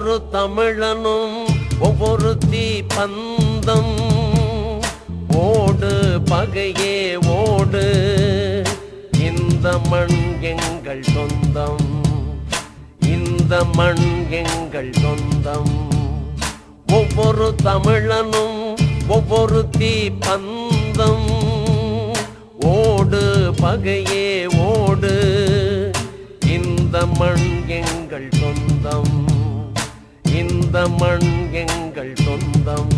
ஒவ்வொரு தமிழனும் ஒவ்வொரு தீப்பந்தம். ஓடு பகையே ஓடு, இந்த மண் எங்கள் சொந்தம், இந்த மண் எங்கள் சொந்தம். ஒவ்வொரு தமிழனும் ஒவ்வொரு தீப்பந்தம். ஓடு பகையே ஓடு, இந்த மண் எங்கள் சொந்தம், இந்த மண் எங்கள் சொந்தம்.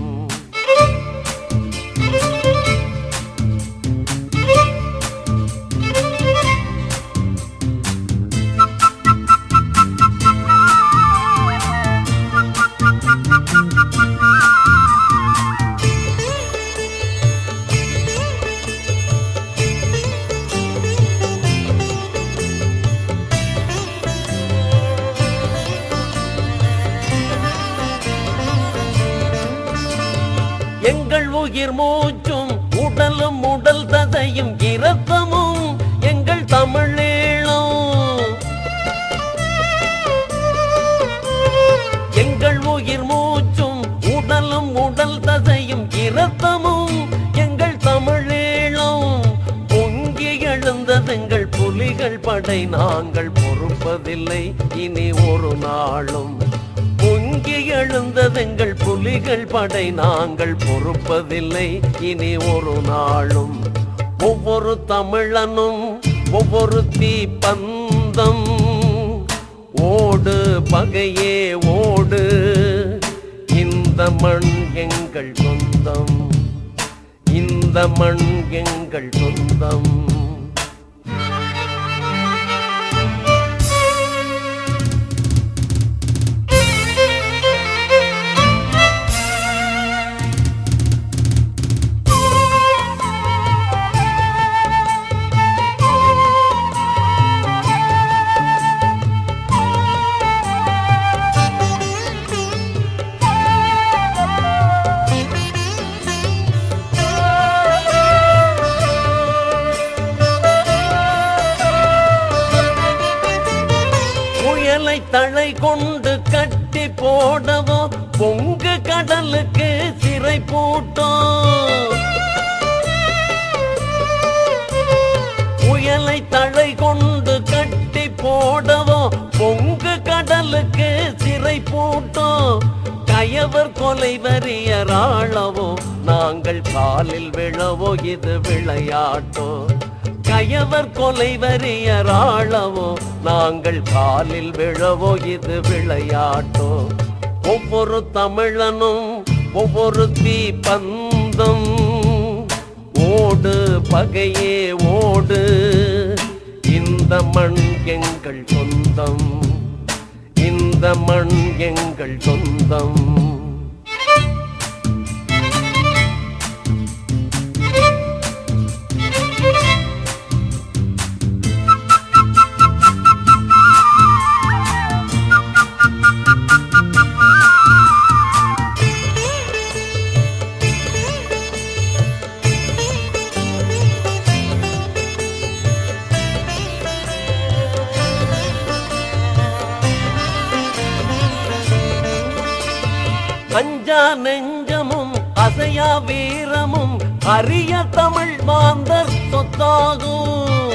எங்கள் உயிர் மூச்சும் உடலும் உடல் ததையும் இரத்தமும் எங்கள் தமிழீழம். எங்கள் உயிர் மூச்சும் உடலும் உடல் ததையும் இரத்தமும் எங்கள் தமிழீழம். பொங்கி எழுந்ததெங்கள் புலிகள் படை, நாங்கள் பொறுப்பதில்லை இனி ஒரு நாளும். பொங்கி எழுந்ததெங்கள் புலிகள் படை, நாங்கள் பொறுப்பதில்லை இனி ஒரு நாளும். ஒவ்வொரு தமிழனும் ஒவ்வொரு தீப்பந்தம். ஓடு பகையே ஓடு, இந்த மண் எங்கள் சொந்தம், இந்த மண் எங்கள் சொந்தம். தழை கொண்டு கட்டி போடவோ, பொங்கு கடலுக்கு சிறை பூட்டோம். புயலை தழை கொண்டு கட்டி போடவோ, பொங்கு கடலுக்கு சிறை பூட்டோம். கயவர் கொலை வரியராளவோ, நாங்கள் காலில் விழவோ, இது விளையாட்டோ. கயவர் கொலை வரியராளவோ, நாங்கள் காலில் விழவோ, இது விளையாட்டோ. ஒவ்வொரு தமிழனும் ஒவ்வொரு தீப்பந்தம். ஓடு பகையே ஓடு, இந்த மண் எங்கள் சொந்தம், இந்த மண் எங்கள் சொந்தம். அஞ்சா நெஞ்சமும் அசையா வீரமும் அரிய தமிழ் மாந்தர் சொத்தாகும்.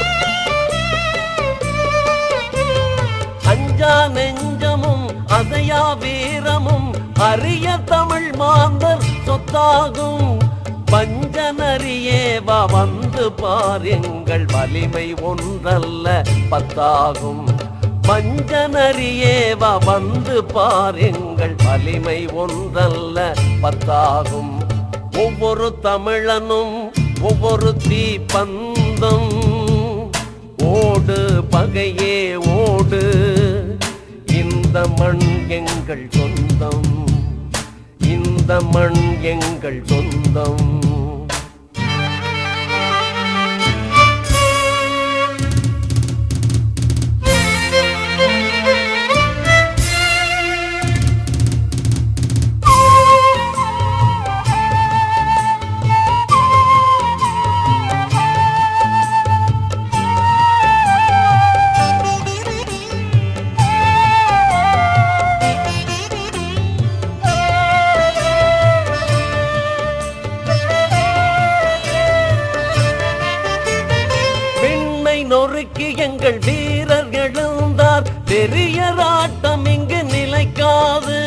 அஞ்சா நெஞ்சமும் அசையா வீரமும் அரிய தமிழ் மாந்தர் சொத்தாகும். பஞ்சனறியேவா வந்து பார், எங்கள் வலிமை ஒன்றல்ல பத்தாகும். பஞ்சனறியேவா வந்து பார், எங்கள் வலிமை ஒன்றல்ல பத்தாகும். ஒவ்வொரு தமிழனும் ஒவ்வொரு தீப்பந்தம். ஓடு பகையே ஓடு, இந்த மண் எங்கள் சொந்தம், இந்த மண் எங்கள் சொந்தம். நொறுக்கி எங்கள் வீரர் எழுந்தார், பெரியராட்டம் இங்கு நிலைக்காது.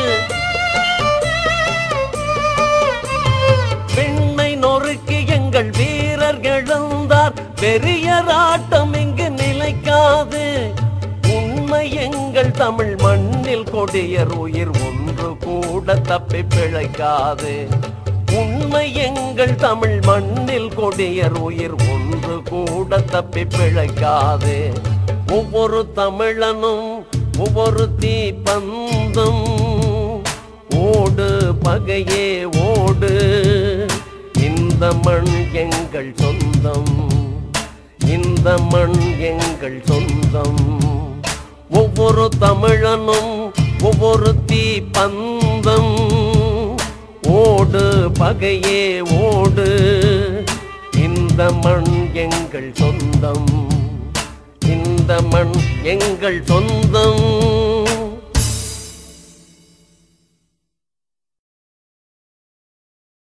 பெண்ணை நொறுக்கி எங்கள் வீரர் எழுந்தார், பெரியராட்டம் இங்கு நிலைக்காது. உண்மை எங்கள் தமிழ் மண்ணில் கொடியர் உயிர் ஒன்று கூட தப்பி பிழைக்காது. உண்மை எங்கள் தமிழ் மண்ணில் கொடியர் உயிர் ஒன்று கூட தப்பி பிழைக்காது. ஒவ்வொரு தமிழனும் ஒவ்வொரு தீப்பந்தும், ஓடு பகையே ஓடு, இந்த மண் எங்கள் சொந்தம், இந்த மண் எங்கள் சொந்தம். ஒவ்வொரு தமிழனும் ஒவ்வொரு தீப்பந்தம், ஓடு பகையே ஓடு, இந்த மண் எங்கள் சொந்தம், இந்த மண் எங்கள் சொந்தம்.